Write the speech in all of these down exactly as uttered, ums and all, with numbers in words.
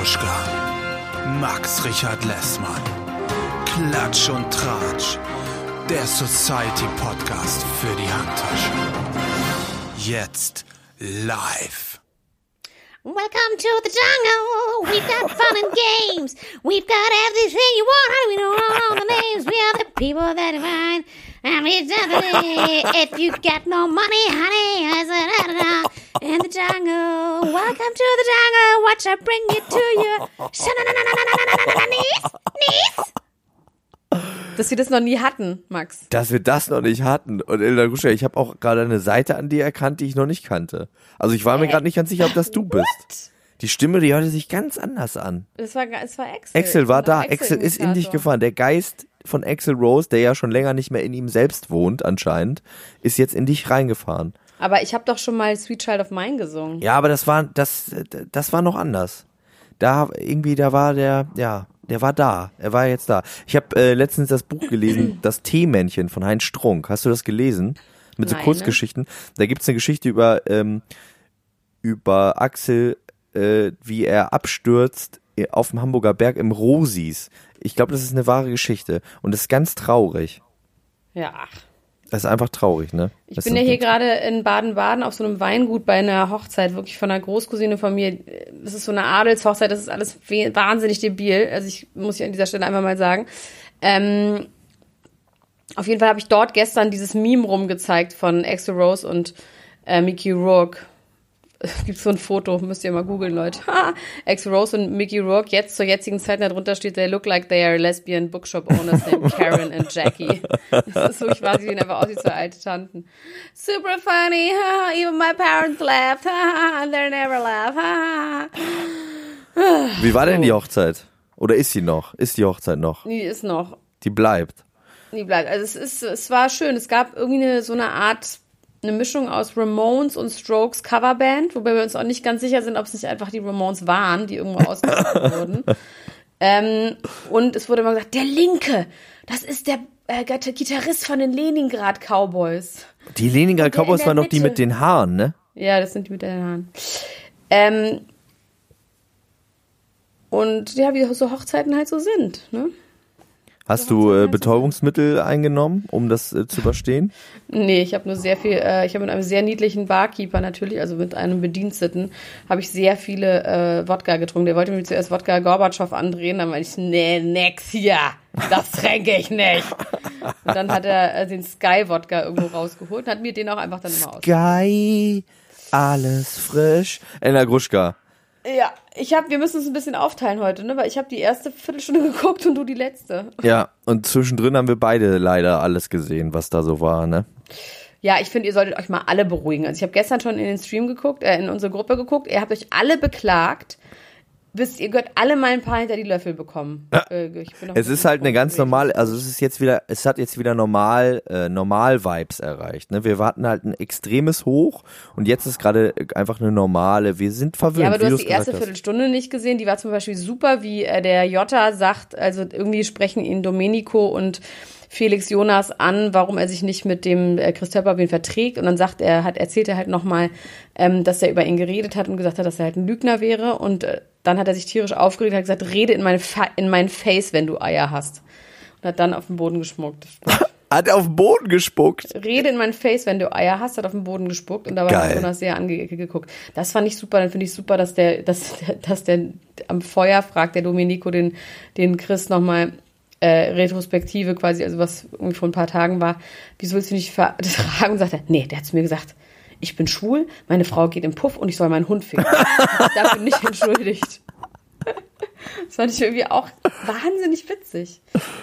Gruschka, Max Richard Lessmann, Klatsch und Tratsch, der Society-Podcast für die Handtasche. Jetzt live. Welcome to the jungle. We've got fun and games. We've got everything you want. How do we know all the names? We are the people that define. And we if you got no money, honey, I said, in the jungle. Welcome to the jungle. Watch I bring you to your niece, niece. Dass wir das noch nie hatten, Max. Dass wir das noch nicht hatten. Und Elena Gruschka, ich habe auch gerade eine Seite an dir erkannt, die ich noch nicht kannte. Also ich war mir gerade nicht ganz sicher, ob das du bist. What? Die Stimme, die hörte sich ganz anders an. Es war, es war Axel. Axel war da. Axel ist in dich gefahren. Der Geist von Axl Rose, der ja schon länger nicht mehr in ihm selbst wohnt anscheinend, ist jetzt in dich reingefahren. Aber ich habe doch schon mal Sweet Child of Mine gesungen. Ja, aber das war das das war noch anders. Da irgendwie, da war der, ja, der war da. Er war jetzt da. Ich habe äh, letztens das Buch gelesen, Das Teemännchen von Heinz Strunk. Hast du das gelesen? Mit so Nein, Kurzgeschichten. Ne? Da gibt's eine Geschichte über ähm, über Axel, äh, wie er abstürzt auf dem Hamburger Berg im Rosis. Ich glaube, das ist eine wahre Geschichte. Und das ist ganz traurig. Ja, ach. Das ist einfach traurig, ne? Ich das bin ja hier gerade in Baden-Baden auf so einem Weingut bei einer Hochzeit, wirklich von einer Großcousine von mir. Das ist so eine Adelshochzeit, das ist alles wahnsinnig debil. Also ich muss hier an dieser Stelle einfach mal sagen. Ähm, auf jeden Fall habe ich dort gestern dieses Meme rumgezeigt von Axl Rose und äh, Mickey Rourke. Gibt so ein Foto, müsst ihr mal googeln, Leute. Axl Rose und Mickey Rourke, jetzt zur jetzigen Zeit, da drunter steht, they look like they are lesbian bookshop owners named Karen and Jackie. Das ist so, ich weiß, wie sehen einfach aus wie zwei alte Tanten. Super funny, even my parents laughed, they never laugh. Wie war denn die Hochzeit? Oder ist sie noch? Ist die Hochzeit noch? Die ist noch. Die bleibt. Die bleibt. Also es ist, es war schön. Es gab irgendwie eine, so eine Art, eine Mischung aus Ramones und Strokes Coverband, wobei wir uns auch nicht ganz sicher sind, ob es nicht einfach die Ramones waren, die irgendwo ausgesucht wurden. Ähm, und es wurde immer gesagt, der Linke, das ist der äh, Gitarrist von den Leningrad Cowboys. Die Leningrad Cowboys waren doch die mit den Haaren, ne? Ja, das sind die mit den Haaren. Ähm, und ja, wie so Hochzeiten halt so sind, ne? Hast du äh, Betäubungsmittel eingenommen, um das äh, zu überstehen? Nee, ich habe nur sehr viel, äh, ich habe mit einem sehr niedlichen Barkeeper natürlich, also mit einem Bediensteten, habe ich sehr viele äh, Wodka getrunken. Der wollte mir zuerst Wodka Gorbatschow andrehen, dann meinte ich, nee, nix hier, das trinke ich nicht. Und dann hat er äh, den Sky-Wodka irgendwo rausgeholt und hat mir den auch einfach dann immer aus. Sky, alles frisch. Elena Gruschka. Ja, ich hab, wir müssen uns ein bisschen aufteilen heute, ne? Weil ich habe die erste Viertelstunde geguckt und du die letzte. Ja, und zwischendrin haben wir beide leider alles gesehen, was da so war, ne? Ja, ich finde, ihr solltet euch mal alle beruhigen. Also ich habe gestern schon in den Stream geguckt, äh, in unsere Gruppe geguckt. Ihr habt euch alle beklagt. Wisst ihr, gehört alle mal ein paar hinter die Löffel bekommen. Ja. Äh, ich bin Es ist halt eine ganz normale, also es ist jetzt wieder, es hat jetzt wieder normal, äh, Normal-Vibes erreicht. Ne? Wir hatten halt ein extremes Hoch und jetzt ist gerade einfach eine normale, wir sind verwöhnt. Ja, aber du wie hast die erste hast. Viertelstunde nicht gesehen, die war zum Beispiel super, wie äh, der Jota sagt, also irgendwie sprechen ihn Domenico und Felix Jonas an, warum er sich nicht mit dem äh, Chris Töpperwien verträgt. Und dann sagt er, hat erzählt er halt nochmal, ähm, dass er über ihn geredet hat und gesagt hat, dass er halt ein Lügner wäre. Und äh, dann hat er sich tierisch aufgeregt und hat gesagt, rede in mein, Fa- in mein Face, wenn du Eier hast. Und hat dann auf den Boden gespuckt. Hat er auf den Boden gespuckt? Rede in mein Face, wenn du Eier hast, hat auf den Boden gespuckt. Und dabei Geil. hat Jonas sehr angeguckt. Das fand ich super. Dann finde ich super, dass der, dass, dass der am Feuer fragt, der Domenico den, den Chris nochmal Äh, Retrospektive quasi, also was irgendwie vor ein paar Tagen war, wieso willst du nicht vertragen? Und sagt er, nee, der hat zu mir gesagt, ich bin schwul, meine Frau geht im Puff und ich soll meinen Hund ficken. Dafür nicht entschuldigt. Das fand ich irgendwie auch wahnsinnig witzig.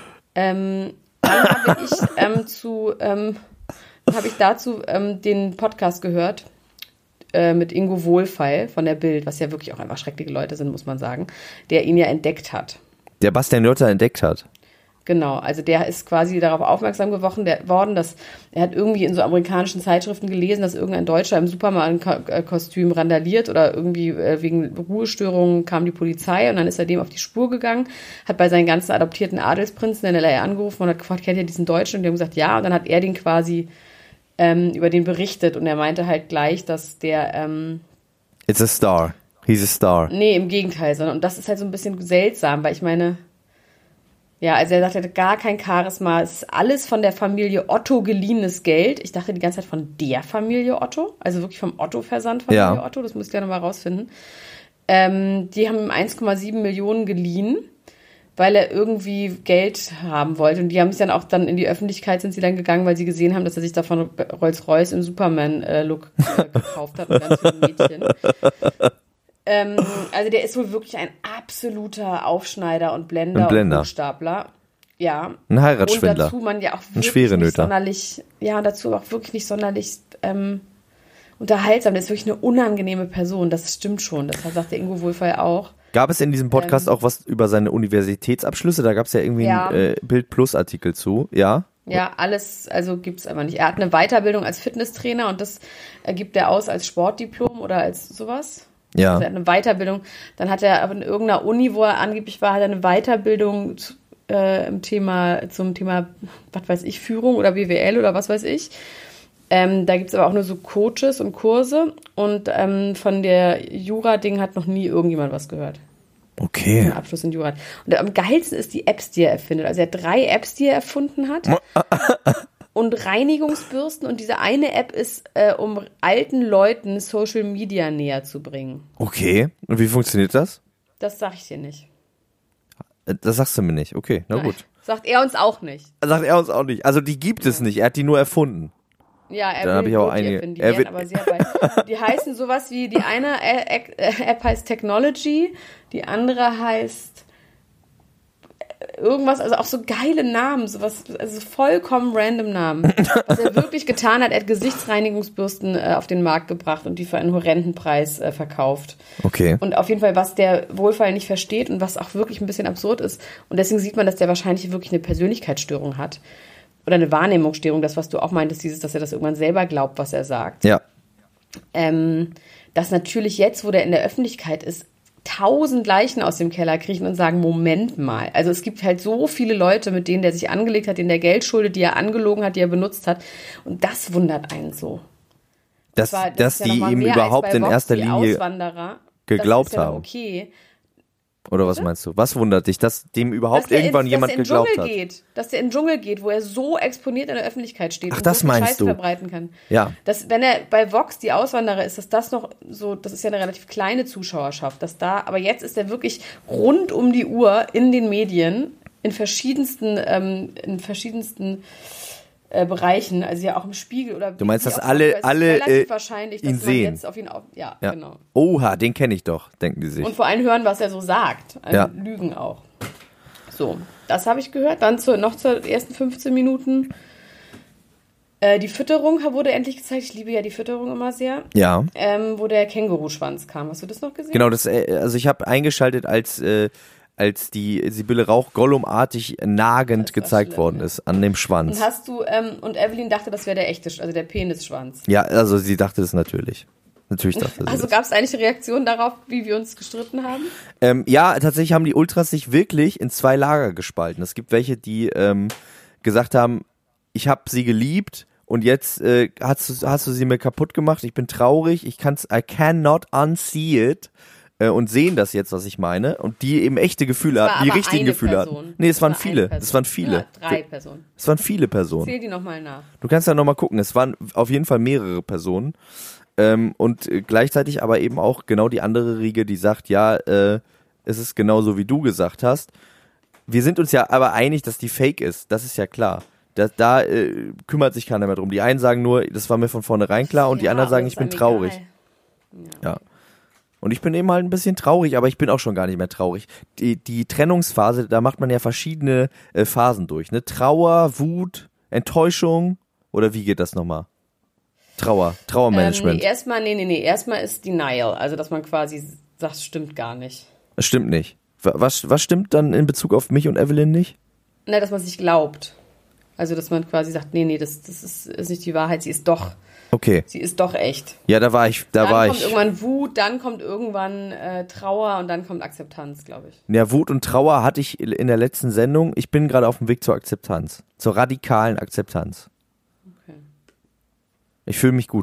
Ähm, dann habe ich ähm, zu, ähm, habe ich dazu ähm, den Podcast gehört äh, mit Ingo Wohlfeil von der Bild, was ja wirklich auch einfach schreckliche Leute sind, muss man sagen, der ihn ja entdeckt hat. Der Bastian Jotta entdeckt hat. Genau, also der ist quasi darauf aufmerksam geworden, der, worden, dass er hat irgendwie in so amerikanischen Zeitschriften gelesen, dass irgendein Deutscher im Superman-Kostüm randaliert oder irgendwie äh, wegen Ruhestörungen kam die Polizei und dann ist er dem auf die Spur gegangen, hat bei seinen ganzen adoptierten Adelsprinzen in L A angerufen und hat gefragt, kennt ihr diesen Deutschen? Und die haben gesagt, ja, und dann hat er den quasi ähm, über den berichtet und er meinte halt gleich, dass der ähm, It's a star. He's a star. Nee, im Gegenteil, sondern und das ist halt so ein bisschen seltsam, weil ich meine, ja, also er sagt, er hat gar kein Charisma, es ist alles von der Familie Otto geliehenes Geld. Ich dachte die ganze Zeit von der Familie Otto, also wirklich vom Otto-Versand Familie Ja. Otto, das muss ich ja nochmal rausfinden. Ähm, die haben ihm eins Komma sieben Millionen geliehen, weil er irgendwie Geld haben wollte. Und die haben sich dann auch dann in die Öffentlichkeit sind sie dann gegangen, weil sie gesehen haben, dass er sich davon Rolls-Royce im Superman-Look äh, gekauft hat und ganz viele Mädchen. Ähm, also der ist wohl wirklich ein absoluter Aufschneider und Blender, Ein Blender. und Hochstapler. Ja. Ein Heiratsschwindler. Und dazu man ja auch Ein wirklich Schwerenöter. nicht sonderlich, ja, und dazu auch wirklich nicht sonderlich ähm, unterhaltsam. Der ist wirklich eine unangenehme Person, das stimmt schon. Das sagt der Ingo Wohlfeil auch. Gab es in diesem Podcast Ähm. auch was über seine Universitätsabschlüsse? Da gab es ja irgendwie Ja. einen äh, Bild-Plus-Artikel zu, ja? Ja, alles, also gibt's aber nicht. Er hat eine Weiterbildung als Fitnesstrainer und das äh, gibt er aus als Sportdiplom oder als sowas. Ja. Also er hat eine Weiterbildung. Dann hat er aber in irgendeiner Uni, wo er angeblich war, hat er eine Weiterbildung zu, äh, im Thema, zum Thema, was weiß ich, Führung oder B W L oder was weiß ich. Ähm, da gibt's aber auch nur so Coaches und Kurse und ähm, von der Jura-Ding hat noch nie irgendjemand was gehört. Okay. Einen Abschluss in Jura. Und am geilsten ist die Apps, die er erfindet. Also er hat drei Apps, die er erfunden hat. Und Reinigungsbürsten. Und diese eine App ist, äh, um alten Leuten Social Media näher zu bringen. Okay. Und wie funktioniert das? Das sag ich dir nicht. Äh, Das sagst du mir nicht. Okay, na Nein. gut. Sagt er uns auch nicht. Sagt er uns auch nicht. Also die gibt es nicht. Er hat die nur erfunden. Ja, er Dann hab will ich auch Brot einige- erfinden, die er wären will- aber sehr weit. Die heißen sowas wie, die eine App heißt Technology, die andere heißt irgendwas, also auch so geile Namen, sowas, also vollkommen random Namen. Was er wirklich getan hat, er hat Gesichtsreinigungsbürsten äh, auf den Markt gebracht und die für einen horrenden Preis äh, verkauft. Okay. Und auf jeden Fall, was der Wohlfeil nicht versteht und was auch wirklich ein bisschen absurd ist. Und deswegen sieht man, dass der wahrscheinlich wirklich eine Persönlichkeitsstörung hat. Oder eine Wahrnehmungsstörung, das, was du auch meintest, dieses, dass er das irgendwann selber glaubt, was er sagt. Ja. Ähm, dass natürlich jetzt, wo der in der Öffentlichkeit ist, tausend Leichen aus dem Keller kriechen und sagen, Moment mal. Also es gibt halt so viele Leute, mit denen der sich angelegt hat, denen der Geld schuldet, die er angelogen hat, die er benutzt hat. Und das wundert einen so. Dass, Zwar, das dass ist ja die noch mal ihm mehr als überhaupt bei in Vox, erster die Linie Auswanderer. geglaubt das ist ja noch haben. Okay. Oder was meinst du? Was wundert dich, dass dem überhaupt Dass der irgendwann ins, jemand dass der in den geglaubt Dschungel hat? geht, dass der in den Dschungel geht, wo er so exponiert in der Öffentlichkeit steht Ach, und das so viel meinst Scheiß du? verbreiten kann. Ja. Dass, wenn er bei Vox die Auswanderer ist, dass das noch so, das ist ja eine relativ kleine Zuschauerschaft, dass da, aber jetzt ist er wirklich rund um die Uhr in den Medien, in verschiedensten, ähm, in verschiedensten äh, Bereichen, also ja auch im Spiegel oder. Du meinst, wie dass auch alle- immer. Es ist alle, relativ äh, wahrscheinlich, dass ihn man sehen. jetzt auf ihn auf, ja, Ja. genau. Oha, den kenne ich doch, denken die sich. Und vor allem hören, was er so sagt. Also Ja. Lügen auch. So, das habe ich gehört. Dann zu, noch zu ersten fünfzehn Minuten. Äh, die Fütterung wurde endlich gezeigt. Ich liebe ja die Fütterung immer sehr. Ja. Ähm, wo der Känguruschwanz kam. Hast du das noch gesehen? Genau, das, äh, also ich habe eingeschaltet, als, äh, als die Sibylle Rauch Gollum-artig nagend Das war gezeigt schlimm, worden ja. ist an dem Schwanz. Und hast du, ähm, und Evelyn dachte, das wäre der echte, Sch- also der Penisschwanz. Ja, also sie dachte das natürlich. Natürlich dachte sie Also das. gab es eigentlich eine Reaktion darauf, wie wir uns gestritten haben? Ähm, ja, tatsächlich haben die Ultras sich wirklich in zwei Lager gespalten. Es gibt welche, die ähm, gesagt haben, ich habe sie geliebt und jetzt äh, hast, du, hast du sie mir kaputt gemacht, ich bin traurig, ich kann's, I cannot unsee it äh, und sehen das jetzt, was ich meine. Und die eben echte Gefühle Das war hatten, die aber richtigen eine Gefühle Person. hatten. Nee, es Das waren war eine viele, Person. es waren viele. Ja, drei Personen. Es waren viele Personen. Zähl die nochmal nach. Du kannst ja nochmal gucken, es waren auf jeden Fall mehrere Personen. Ähm, und äh, gleichzeitig aber eben auch genau die andere Riege, die sagt, ja, äh, es ist genauso wie du gesagt hast. Wir sind uns ja aber einig, dass die fake ist, das ist ja klar. Da, da äh, kümmert sich keiner mehr drum. Die einen sagen nur, das war mir von vornherein klar und die Ja, anderen sagen, aber ich ist bin einem traurig. egal. Ja. Und ich bin eben halt ein bisschen traurig, aber ich bin auch schon gar nicht mehr traurig. Die, die Trennungsphase, da macht man ja verschiedene äh, Phasen durch, ne? Trauer, Wut, Enttäuschung oder wie geht das nochmal? Trauer, Ähm, Trauermanagement. nee, erstmal, nee, nee, nee, erstmal ist Denial, also dass man quasi sagt, es stimmt gar nicht. Das stimmt nicht. Wa- Was, was stimmt dann in Bezug auf mich und Evelyn nicht? Ne, dass man sich glaubt. Also, dass man quasi sagt, nee, nee, das, das ist, ist nicht die Wahrheit, sie ist doch, Okay. sie ist doch echt. Ja, da war ich, da Dann war kommt ich. irgendwann Wut, dann kommt irgendwann äh, Trauer und dann kommt Akzeptanz, glaube ich. Ja, Wut und Trauer hatte ich in der letzten Sendung. Ich bin gerade auf dem Weg zur Akzeptanz. Zur radikalen Akzeptanz. Okay. Ich fühle mich gut.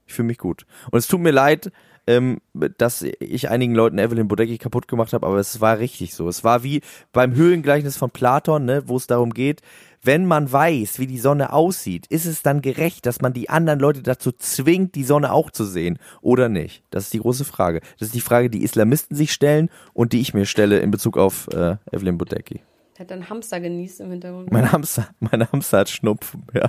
Ich fühle mich gut. Und es tut mir leid, ähm, dass ich einigen Leuten Evelyn Bodecki kaputt gemacht habe, aber es war richtig so. Es war wie beim Höhlengleichnis von Platon, ne, wo es darum geht, wenn man weiß, wie die Sonne aussieht, ist es dann gerecht, dass man die anderen Leute dazu zwingt, die Sonne auch zu sehen oder nicht? Das ist die große Frage. Das ist die Frage, die Islamisten sich stellen und die ich mir stelle in Bezug auf äh, Evelyn Bodecki. Der hat einen Hamster genießt im Hintergrund. Mein Hamster, mein Hamster hat Schnupfen, ja.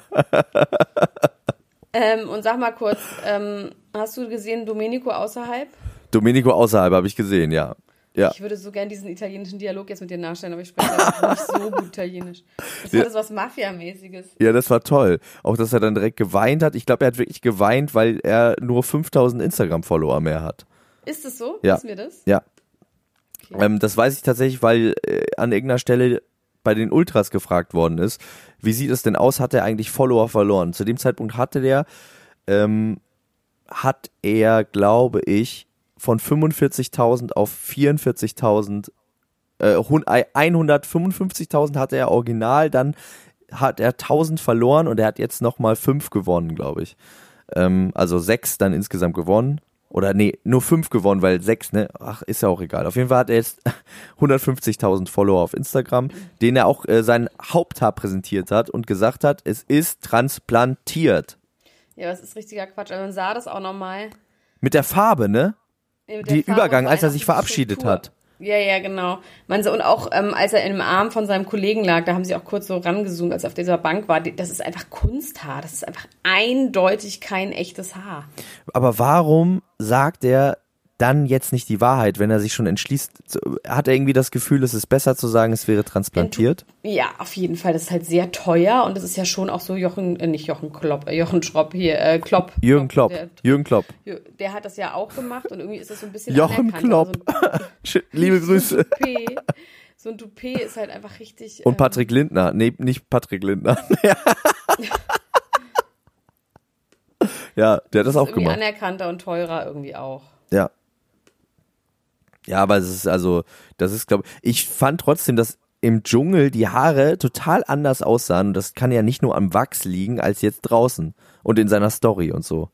Ähm, und sag mal kurz, ähm, hast du gesehen Domenico außerhalb? Domenico außerhalb habe ich gesehen, ja. Ja. Ich würde so gern diesen italienischen Dialog jetzt mit dir nachstellen, aber ich spreche ja nicht so gut Italienisch. Das Ja. hat das was Mafia-mäßiges. Ja, das war toll. Auch, dass er dann direkt geweint hat. Ich glaube, er hat wirklich geweint, weil er nur fünftausend Instagram-Follower mehr hat. Ist es so? Ja. Wissen wir das? Ja. Okay. Ähm, das weiß ich tatsächlich, weil äh, an irgendeiner Stelle bei den Ultras gefragt worden ist, wie sieht es denn aus, hat er eigentlich Follower verloren? Zu dem Zeitpunkt hatte der, ähm, hat er, glaube ich, von fünfundvierzigtausend auf vierundvierzigtausend, äh, hundertfünfundfünfzigtausend hatte er original, dann hat er tausend verloren und er hat jetzt nochmal fünf gewonnen, glaube ich. Ähm, also sechs dann insgesamt gewonnen. Oder nee, nur fünf gewonnen, weil sechs, ne? Ach, ist ja auch egal. Auf jeden Fall hat er jetzt hundertfünfzigtausend Follower auf Instagram, denen er auch äh, sein Haupthaar präsentiert hat und gesagt hat, es ist transplantiert. Ja, das ist richtiger Quatsch. Also man sah das auch nochmal. Mit der Farbe, ne? Mit der Die Farbe Übergang, und vor als er allem sich auch die verabschiedet Struktur. hat. Ja, ja, genau. Man so, und auch ähm, als er im Arm von seinem Kollegen lag, da haben sie auch kurz so rangezoomt, als er auf dieser Bank war. Das ist einfach Kunsthaar. Das ist einfach eindeutig kein echtes Haar. Aber warum sagt er dann jetzt nicht die Wahrheit, wenn er sich schon entschließt? Hat er irgendwie das Gefühl, es ist besser zu sagen, es wäre transplantiert? Ja, auf jeden Fall. Das ist halt sehr teuer und das ist ja schon auch so Jochen, äh, nicht Jochen Klopp, äh, Jochen Schropp hier, äh, Klopp. Jürgen Klopp. Der, Jürgen Klopp. der hat das ja auch gemacht und irgendwie ist das so ein bisschen Jochen anerkannt. Klopp. Also, Liebe so Grüße. ein Toupet, so ein Toupet ist halt einfach richtig. Und Patrick Lindner. Nee, nicht Patrick Lindner. Ja, der hat das auch irgendwie gemacht. anerkannter und teurer irgendwie auch. Ja. Ja, aber es ist also, das ist, glaube ich, ich fand trotzdem, dass im Dschungel die Haare total anders aussahen. Und das kann ja nicht nur am Wachs liegen, als jetzt draußen und in seiner Story und so.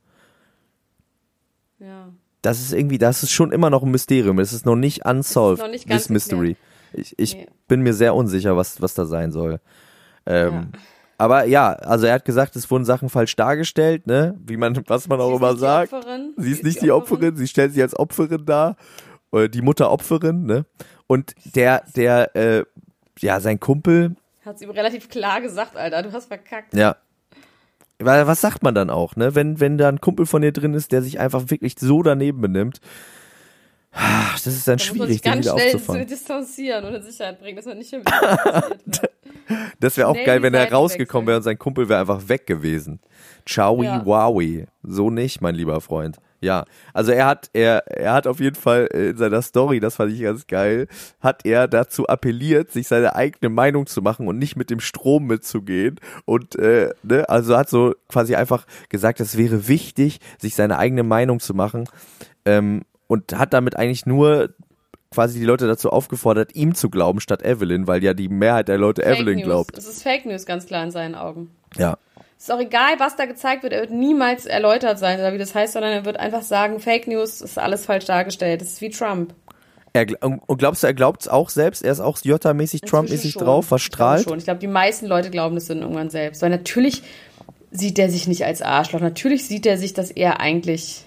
Ja. Das ist irgendwie, das ist schon immer noch ein Mysterium. Es ist noch nicht unsolved, noch nicht ganz this mystery. Ich, ich Nee. bin mir sehr unsicher, was, was da sein soll. Ähm, Ja. Aber ja, also er hat gesagt, es wurden Sachen falsch dargestellt, ne? Wie man, was man auch Sie ist immer nicht die sagt. Opferin. Sie ist nicht die Opferin, sie stellt sich als Opferin dar. Oder die Mutter Opferin, ne? Und der, der, äh, ja, sein Kumpel, Hat sie ihm relativ klar gesagt, Alter, du hast verkackt. ja. Weil, was sagt man dann auch, ne? Wenn, wenn da ein Kumpel von dir drin ist, der sich einfach wirklich so daneben benimmt, das ist dann Da muss man schwierig, sich den ganz wieder schnell zu aufzufangen. distanzieren und in Sicherheit bringen, dass man nicht mehr wieder passiert wird. Das wäre auch Schnell geil, die wenn er Seiten rausgekommen wechseln. wäre und sein Kumpel wäre einfach weg gewesen. Ciao, Ja. wowi. So nicht, mein lieber Freund. Ja, also er hat, er, er hat auf jeden Fall in seiner Story, das fand ich ganz geil, hat er dazu appelliert, sich seine eigene Meinung zu machen und nicht mit dem Strom mitzugehen. Und, äh, ne, also hat so quasi einfach gesagt, es wäre wichtig, sich seine eigene Meinung zu machen. Ähm, und hat damit eigentlich nur quasi die Leute dazu aufgefordert, ihm zu glauben statt Evelyn, weil ja die Mehrheit der Leute Fake Evelyn News. glaubt. Es ist Fake News, ganz klar in seinen Augen. Ja. Ist auch egal, was da gezeigt wird, er wird niemals erläutert sein, oder wie das heißt, sondern er wird einfach sagen, Fake News ist alles falsch dargestellt. Das ist wie Trump. Er, gl- und glaubst du, er glaubt es auch selbst? Er ist auch Jota-mäßig, Trump-mäßig Inzwischen schon. drauf, Ich glaube verstrahlt? schon. Ich glaube, die meisten Leute glauben das dann irgendwann selbst. Weil natürlich sieht er sich nicht als Arschloch. Natürlich sieht er sich, dass er eigentlich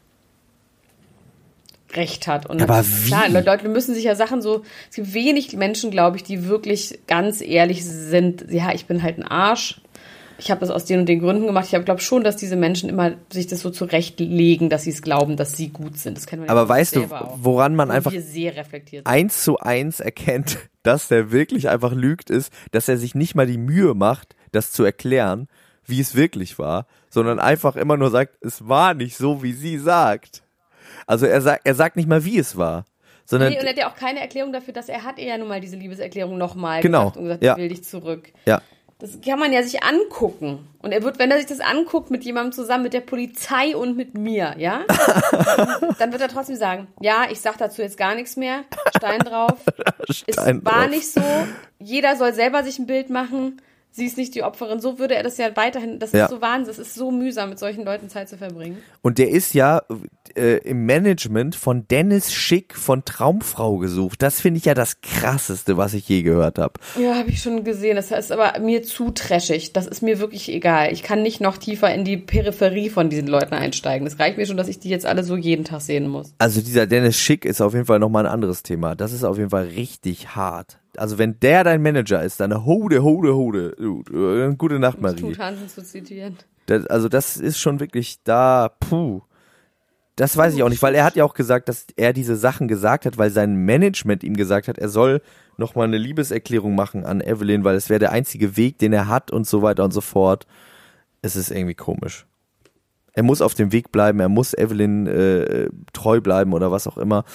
Recht hat. Und Aber das- klar, wie? Leute müssen sich ja Sachen so, es gibt wenig Menschen, glaube ich, die wirklich ganz ehrlich sind, ja, ich bin halt ein Arsch. Ich habe das aus den und den Gründen gemacht. Ich glaube schon, dass diese Menschen immer sich das so zurechtlegen, dass sie es glauben, dass sie gut sind. Das kennen wir ja Aber von uns weißt du, selber auch. woran man Wo einfach wir sehr reflektiert sind. eins zu eins erkennt, dass der wirklich einfach lügt, ist, dass er sich nicht mal die Mühe macht, das zu erklären, wie es wirklich war, sondern einfach immer nur sagt, es war nicht so, wie sie sagt. Also er sagt, er sagt nicht mal, wie es war, sondern Nee, und er hat ja auch keine Erklärung dafür, dass er hat ihr ja nun mal diese Liebeserklärung nochmal Genau, gesagt und gesagt, ja. ich will dich zurück. ja, Das kann man ja sich angucken. Und er wird, wenn er sich das anguckt mit jemandem zusammen, mit der Polizei und mit mir, ja, dann wird er trotzdem sagen, ja, ich sag dazu jetzt gar nichts mehr, Stein drauf. Stein es war drauf. nicht so, jeder soll selber sich ein Bild machen. sie ist nicht die Opferin. So würde er das ja weiterhin, das Ja. ist so Wahnsinn, es ist so mühsam, mit solchen Leuten Zeit zu verbringen. Und der ist ja äh, im Management von Dennis Schick von Traumfrau gesucht. Das finde ich ja das Krasseste, was ich je gehört habe. Ja, habe ich schon gesehen. Das ist aber mir zu trashig. Das ist mir wirklich egal. Ich kann nicht noch tiefer in die Peripherie von diesen Leuten einsteigen. Das reicht mir schon, dass ich die jetzt alle so jeden Tag sehen muss. Also dieser Dennis Schick ist auf jeden Fall nochmal ein anderes Thema. Das ist auf jeden Fall richtig hart. Also wenn der dein Manager ist, dann hode, hode, hode. Uh, Gute Nacht, Marie. Tut Hansen zu zitieren. Das, also das ist schon wirklich da, puh. Das weiß ich auch nicht, weil er hat ja auch gesagt, dass er diese Sachen gesagt hat, weil sein Management ihm gesagt hat, er soll nochmal eine Liebeserklärung machen an Evelyn, weil es wäre der einzige Weg, den er hat und so weiter und so fort. Es ist irgendwie komisch. Er muss auf dem Weg bleiben, er muss Evelyn äh, treu bleiben oder was auch immer.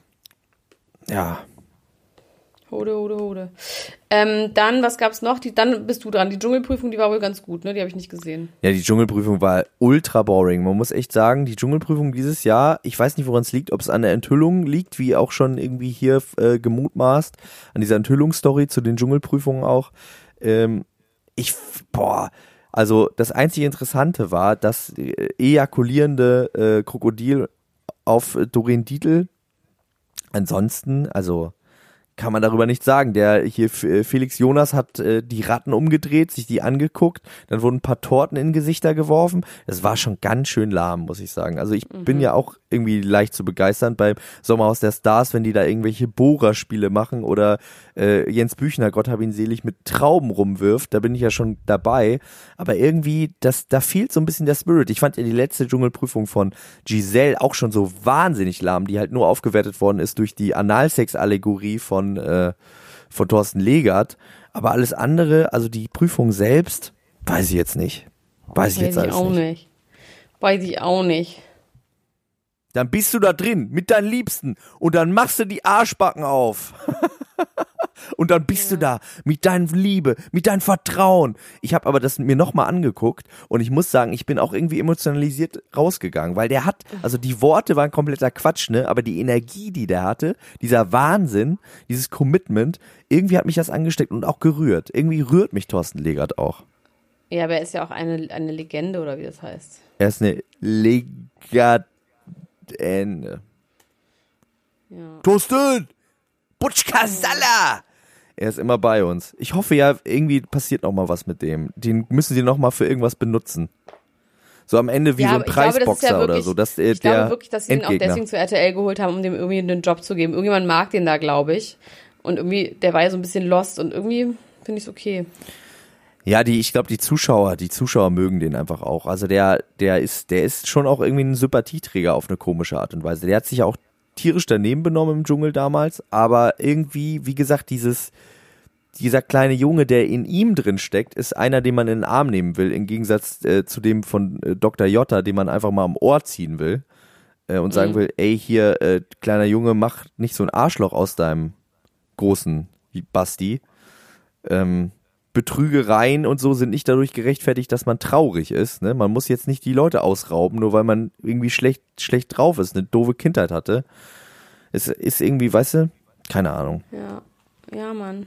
Ja. Hode, hode, hode. Ähm, dann, was gab's noch? Die, dann bist du dran. Die Dschungelprüfung, die war wohl ganz gut, ne? Die habe ich nicht gesehen. Ja, die Dschungelprüfung war ultra boring. Man muss echt sagen, die Dschungelprüfung dieses Jahr, ich weiß nicht, woran es liegt, ob es an der Enthüllung liegt, wie auch schon irgendwie hier äh, gemutmaßt, an dieser Enthüllungsstory zu den Dschungelprüfungen auch. Ähm, ich, boah, also das einzige Interessante war, dass äh, ejakulierende äh, Krokodil auf äh, Doreen Dietl, ansonsten, also kann man darüber nicht sagen. Der hier Felix Jonas hat äh, die Ratten umgedreht, sich die angeguckt, dann wurden ein paar Torten in Gesichter geworfen. Das war schon ganz schön lahm, muss ich sagen. Also ich mhm. bin ja auch irgendwie leicht zu begeistern beim Sommerhaus der Stars, wenn die da irgendwelche Bohrerspiele machen oder äh, Jens Büchner, Gott hab ihn selig, mit Trauben rumwirft. Da bin ich ja schon dabei. Aber irgendwie, das, da fehlt so ein bisschen der Spirit. Ich fand ja die letzte Dschungelprüfung von Giselle auch schon so wahnsinnig lahm, die halt nur aufgewertet worden ist durch die Analsex-Allegorie von Äh, von Thorsten Legert, aber alles andere, also die Prüfung selbst, weiß ich jetzt nicht. Weiß ich weiß jetzt alles ich auch nicht. nicht. Weiß ich auch nicht. Dann bist du da drin mit deinen Liebsten und dann machst du die Arschbacken auf. Und dann bist ja. du da mit deiner Liebe, mit deinem Vertrauen. Ich habe aber das mir nochmal angeguckt und ich muss sagen, ich bin auch irgendwie emotionalisiert rausgegangen, weil der hat, also die Worte waren kompletter Quatsch, ne, aber die Energie, die der hatte, dieser Wahnsinn, dieses Commitment, irgendwie hat mich das angesteckt und auch gerührt. Irgendwie rührt mich Thorsten Legert auch. Ja, aber er ist ja auch eine, eine Legende, oder wie das heißt. Er ist eine Legende. Ja. Thorsten! Butschkasalla! Er ist immer bei uns. Ich hoffe ja, irgendwie passiert noch mal was mit dem. Den müssen sie noch mal für irgendwas benutzen. So am Ende wie ja, so ein Preisboxer ja wirklich, oder so. Dass, äh, ich der glaube wirklich, dass sie ihn auch deswegen zu R T L geholt haben, um dem irgendwie einen Job zu geben. Irgendjemand mag den da, glaube ich. Und irgendwie, der war ja so ein bisschen lost und irgendwie finde ich es okay. Ja, die, ich glaube, die Zuschauer, die Zuschauer mögen den einfach auch. Also der, der ist, der ist schon auch irgendwie ein Sympathieträger auf eine komische Art und Weise. Der hat sich ja auch tierisch daneben benommen im Dschungel damals, aber irgendwie, wie gesagt, dieses, dieser kleine Junge, der in ihm drin steckt, ist einer, den man in den Arm nehmen will, im Gegensatz äh, zu dem von äh, Doktor Jotta, den man einfach mal am Ohr ziehen will äh, und sagen mhm. will, ey, hier, äh, kleiner Junge, mach nicht so ein Arschloch aus deinem großen Basti. Ähm, Betrügereien und so sind nicht dadurch gerechtfertigt, dass man traurig ist. Ne? Man muss jetzt nicht die Leute ausrauben, nur weil man irgendwie schlecht, schlecht drauf ist, eine doofe Kindheit hatte. Es ist irgendwie, weißt du, keine Ahnung. Ja, ja, Mann.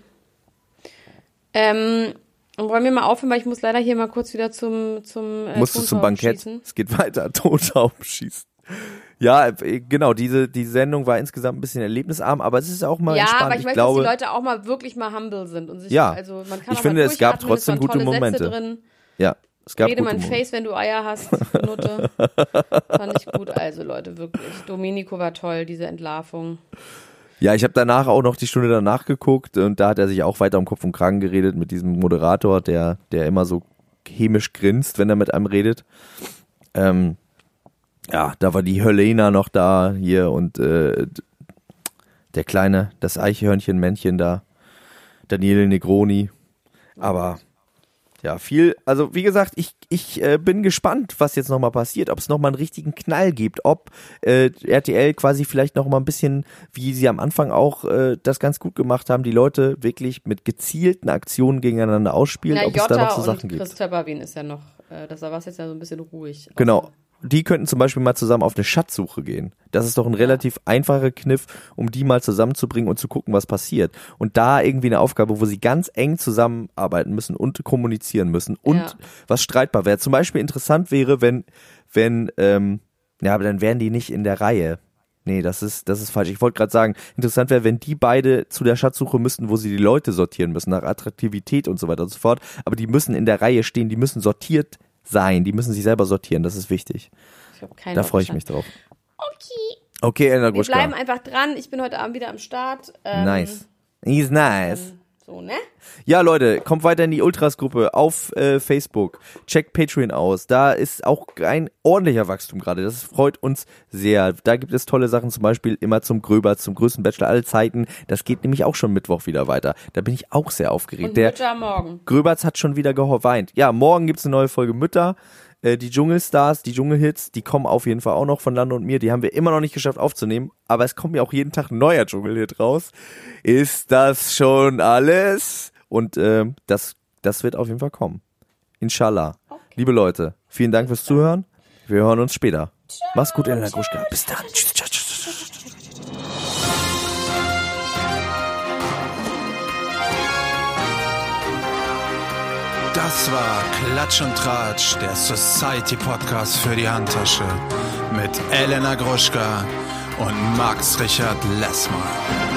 Ähm, wollen wir mal aufhören, weil ich muss leider hier mal kurz wieder zum zum äh, Musst du zum Bankett? schießen. Es geht weiter, Tontauben schießen. Ja, genau, diese, die Sendung war insgesamt ein bisschen erlebnisarm, aber es ist auch mal ja, entspannt. Ja, aber ich, ich möchte, glaube, dass die Leute auch mal wirklich mal humble sind. Und sich, ja, also man kann ich auch finde, mal es gab durchatmen, trotzdem es waren gute tolle Momente. Sätze drin. Ja, es gab Rede gute mein Momente. Face, wenn du Eier hast, Nutte. Fand ich gut, also Leute, wirklich. Domenico war toll, diese Entlarvung. Ja, ich habe danach auch noch die Stunde danach geguckt und da hat er sich auch weiter um Kopf und Kragen geredet mit diesem Moderator, der, der immer so hämisch grinst, wenn er mit einem redet. Ähm, ja, da war die Helena noch da hier und äh, der kleine, das Eichhörnchen-Männchen da, Daniele Negroni. Aber ja, viel, also wie gesagt, ich, ich äh, bin gespannt, was jetzt nochmal passiert, ob es nochmal einen richtigen Knall gibt, ob äh, R T L quasi vielleicht nochmal ein bisschen, wie sie am Anfang auch äh, das ganz gut gemacht haben, die Leute wirklich mit gezielten Aktionen gegeneinander ausspielen, Na, ob es da Jota noch so Sachen und gibt. Chris Töpperwien ist ja noch, äh, das war es jetzt ja so ein bisschen ruhig. Genau. die könnten zum Beispiel mal zusammen auf eine Schatzsuche gehen. Das ist doch ein relativ einfacher Kniff, um die mal zusammenzubringen und zu gucken, was passiert. Und da irgendwie eine Aufgabe, wo sie ganz eng zusammenarbeiten müssen und kommunizieren müssen und Ja. was streitbar wäre. Zum Beispiel interessant wäre, wenn, wenn, ähm, ja, aber dann wären die nicht in der Reihe. Nee, das ist, das ist falsch. Ich wollte gerade sagen, interessant wäre, wenn die beide zu der Schatzsuche müssten, wo sie die Leute sortieren müssen, nach Attraktivität und so weiter und so fort. Aber die müssen in der Reihe stehen, die müssen sortiert sein, die müssen sich selber sortieren, das ist wichtig. Ich hab keine Da freue ich Ahnung. mich drauf. Okay. Okay, Elena Wir Gruschka. bleiben einfach dran. Ich bin heute Abend wieder am Start. Ähm, Nice. He's nice. So, ne? Ja, Leute, kommt weiter in die Ultras-Gruppe auf äh, Facebook. Checkt Patreon aus. Da ist auch ein ordentlicher Wachstum gerade. Das freut uns sehr. Da gibt es tolle Sachen, zum Beispiel immer zum Gröber, zum größten Bachelor aller Zeiten. Das geht nämlich auch schon Mittwoch wieder weiter. Da bin ich auch sehr aufgeregt. Und Der Mütter morgen. Gröberts hat schon wieder geweint. Ja, morgen gibt's eine neue Folge Mütter. Äh, die Dschungelstars, die Dschungelhits, die kommen auf jeden Fall auch noch von Lando und mir. Die haben wir immer noch nicht geschafft aufzunehmen. Aber es kommt ja auch jeden Tag ein neuer Dschungelhit raus. Ist das schon alles? Und äh, das, das wird auf jeden Fall kommen. Inshallah. Okay. Liebe Leute, vielen Dank fürs Zuhören. Wir hören uns später. Mach's gut, Elena Gruschka. Bis dann. Tschüss, tschüss, tschüss. Das war Klatsch und Tratsch, der Society-Podcast für die Handtasche mit Elena Gruschka und Max Richard Lessmann.